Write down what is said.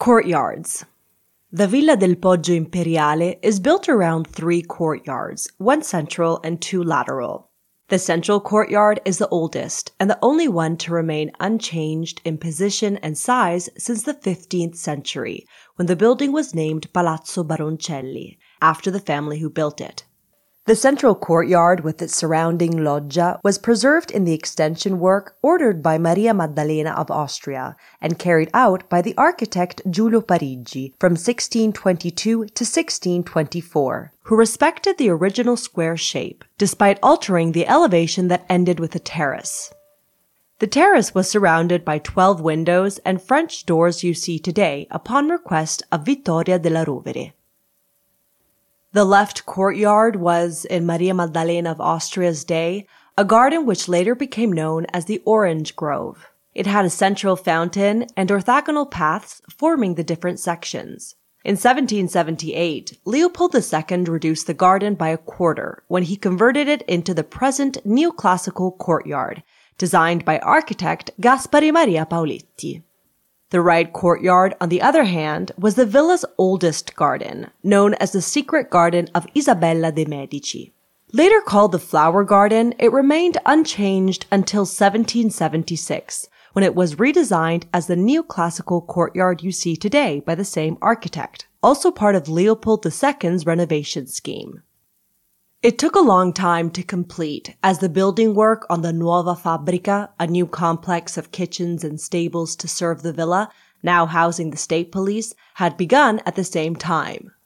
Courtyards. The Villa del Poggio Imperiale is built around 3 courtyards, one central and 2 lateral. The central courtyard is the oldest and the only one to remain unchanged in position and size since the 15th century, when the building was named Palazzo Baroncelli, after the family who built it. The central courtyard with its surrounding loggia was preserved in the extension work ordered by Maria Maddalena of Austria and carried out by the architect Giulio Parigi from 1622 to 1624, who respected the original square shape, despite altering the elevation that ended with a terrace. The terrace was surrounded by 12 windows and French doors you see today upon request of Vittoria della Rovere. The left courtyard was, in Maria Maddalena of Austria's day, a garden which later became known as the Orange Grove. It had a central fountain and orthogonal paths forming the different sections. In 1778, Leopold II reduced the garden by a quarter when he converted it into the present neoclassical courtyard, designed by architect Gaspare Maria Paoletti. The right courtyard, on the other hand, was the villa's oldest garden, known as the Secret Garden of Isabella de' Medici. Later called the Flower Garden, it remained unchanged until 1776, when it was redesigned as the neoclassical courtyard you see today by the same architect, also part of Leopold II's renovation scheme. It took a long time to complete, as the building work on the Nuova Fabbrica, a new complex of kitchens and stables to serve the villa, now housing the state police, had begun at the same time.